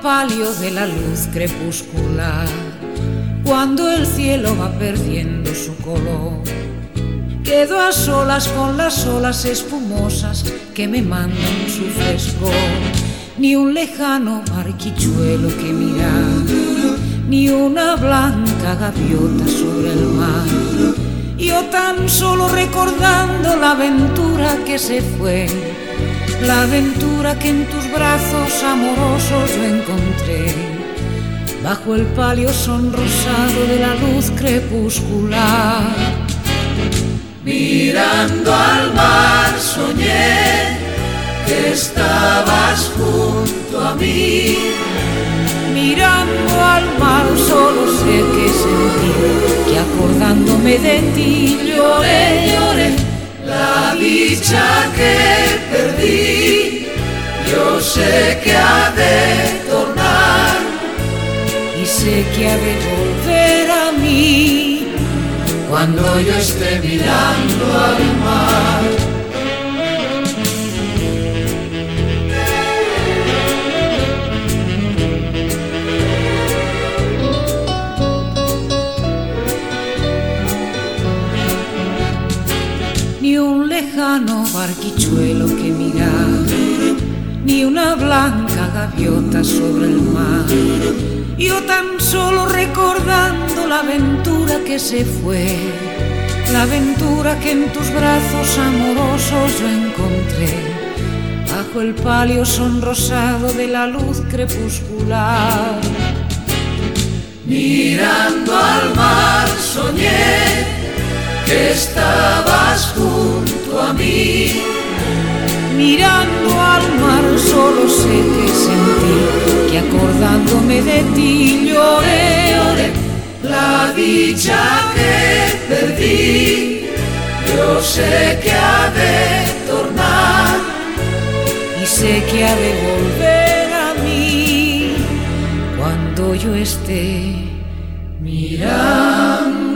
palio de la luz crepuscular, cuando el cielo va perdiendo su color, quedo a solas con las olas espumosas que me mandan su frescor. Ni un lejano barquichuelo que mirar, ni una blanca gaviota sobre el mar. Yo tan solo recordando la aventura que se fue, la aventura que en tus brazos amorosos yo encontré, bajo el palio sonrosado de la luz crepuscular. Mirando al mar soñé que estabas junto a mí. Mirando al mar solo sé que sentí que acordándome de ti lloré, lloré. La dicha que perdí, yo sé que ha de tornar y sé que ha de volver a mí cuando yo esté mirando al mar. Ni un lejano barquichuelo que mirar, ni una blanca gaviota sobre el mar. Yo tan solo recordando la aventura que se fue, la aventura que en tus brazos amorosos yo encontré, bajo el palio sonrosado de la luz crepuscular. Mirando al mar soñé que estabas junto a mí. Mirando al mar solo sé que sentí que acordándome de ti lloré, lloré. La dicha que perdí, yo sé que ha de tornar y sé que ha de volver a mí cuando yo esté mirando